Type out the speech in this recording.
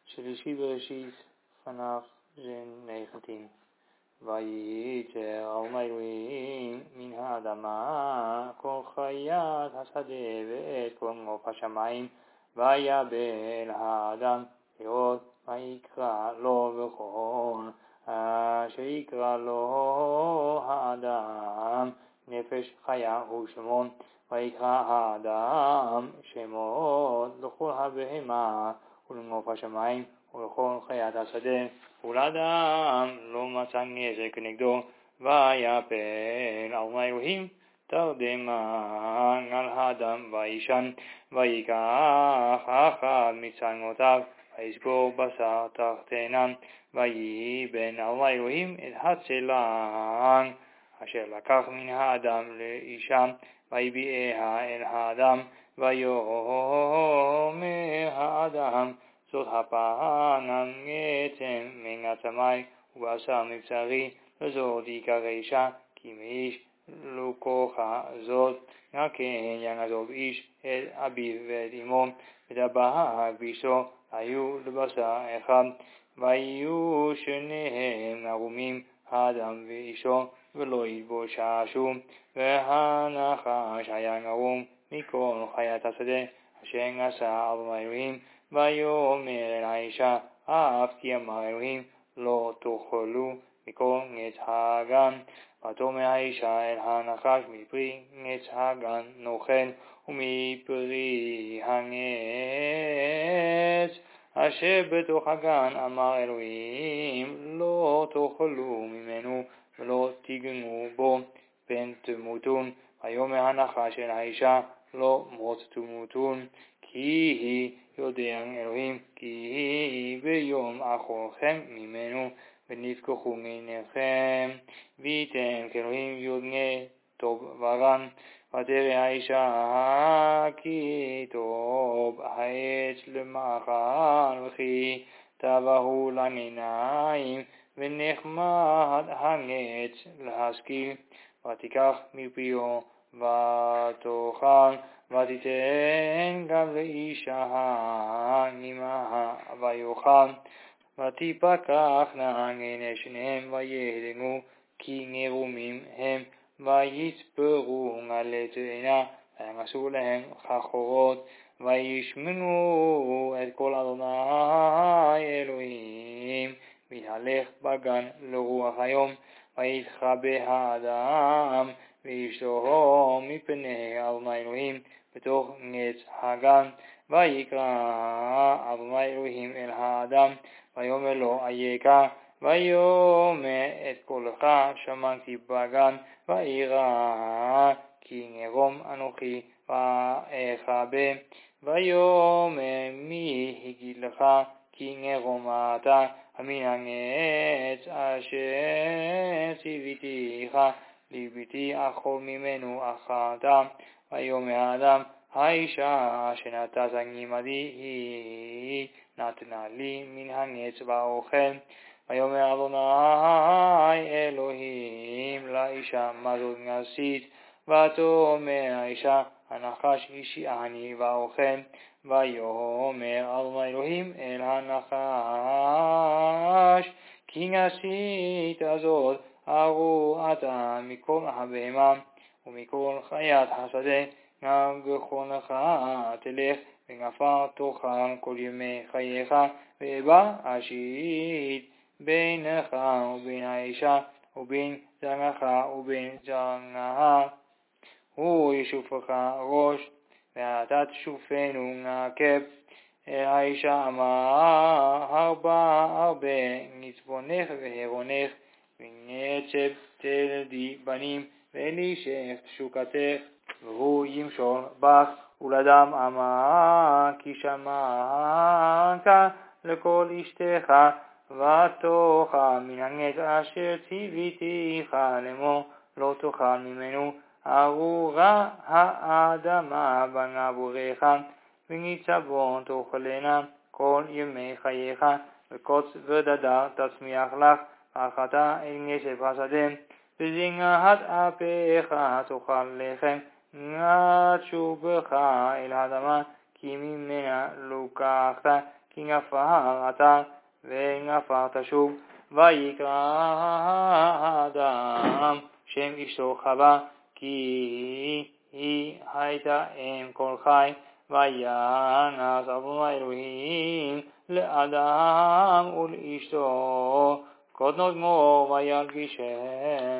שלישי בראשית, פנח ז'ן 19. וייצר אדוני אלוהים מן האדמה כל חיית השדה ואת כל עוף השמיים, ויבא האדם לראות ויקרא לו בכל אשר יקרא לו האדם נפש חיה ושמו, ויקרא האדם שמות לכל הבהמה ולעוף השמיים ולכל חיית השדה, ולאדם לא מצא נזק כנגדו. ויפל אדוני אלוהים תרדמה על האדם וישן, ויקח אחד מצלמותיו ויסגור בשר תחתינם, וייבן אדוני אלוהים את הצלם אשר לקח מן האדם לאישה, ויביאה אל האדם, ויאמר האדם זאת הפעם עצם מן עצמי ובשר מבשרי, וזאת עיקר אישה, כי מאיש לוקחה זאת, כן ינזוב איש את אביו ואת אמו, ודבק באשתו, היו לבשר אחד. ויהיו שניהם ערומים, האדם ואשתו, ולא יתבוששו. והנחש היה ערום מכל חיית השדה אשר עשה אדוני אלוהים. ויאמר אל האישה, אף כי אמר אלוהים לא תאכלו מכל עץ הגן. ותאמר האישה אל הנחש, מפרי עץ הגן נאכל, ומפרי העץ אשר בתוך הגן אמר אלוהים לא תאכלו ממנו ולא תיגעו בו פן תמותון. ויאמר הנחש אל האישה, לא מות תמותון, כי היא יודע אלוהים כי ביום אכולכם ממנו ונפקחו עיניכם, וייתם כאלוהים יודעי טוב ורע. ותרא האישה כי טוב העץ למאכל, וכי טבעו לעיניים, ונחמד העץ להשכיל. ותיקח מפיו ותאכל, ותיתן גם לאישה עמה ויאכל. ותפקחנה עיני שניהם וידעו כי ערומים הם, ויספרו על תאנה, ויעשו להם חכורות, וישמעו את קול אדוני אלוהים מתהלך בגן לרוח היום. ויתחבא האדם ואשתו מפני אדוני אלוהים בתוך עץ הגן. ויקרא אדוני אלוהים אל האדם, ויאמר לו אייכה, ויאמר את קולך שמעתי בגן, וירא כי ערום אנוכי ואכבה. ויאמר מי הגיד לך כי ערום אתה מן העץ אשר ציוויתיך לבלתי אכול ממנו אכלת. ויאמר האדם, האישה שנתת עמדי היא נתנה לי מן העץ ואוכל. ויאמר אדוני אלוהים לאישה, מה זאת עשית? ותאמר האישה, הנחש השיעני ואוכל. ויאמר אדוני אלוהים אל הנחש, כי עשית זאת, ארור אתה מכל הבהמה ומכל חיית השדה, גם בכל תלך ונפל תאכל כל ימי חייך, ובא אשית בינך ובין האישה ובין זרעך ובין זרעה, הוא ישופך ראש ואתה תשופנו עקב. האישה אמר, הרבה נצבונך והרונך, ונצב תלדי בנים, ואלישך תשוקתך, והוא ימשול בך. ולאדם אמר, כי שמעת לכל אשתך, ותאכל מן העץ אשר ציוויתיך לאמור, לא תאכל ממנו. ארורה האדמה בנבוריך, וניצבון תאכלנה כל ימי חייך, וקוץ ודדה תצמיח לך, ואכלת אל עשב השדה, בזנעת אפיך תאכל לחם, נשובך אל האדמה, כי ממנה לוקחת, כי כי נפל אתה ונפל תשוב. ויקרא האדם שם אשתו חווה, כי היא הייתה אם כל חי. וינס אדוני אלוהים לאדם ולאשתו קודנות גמור וילבישם.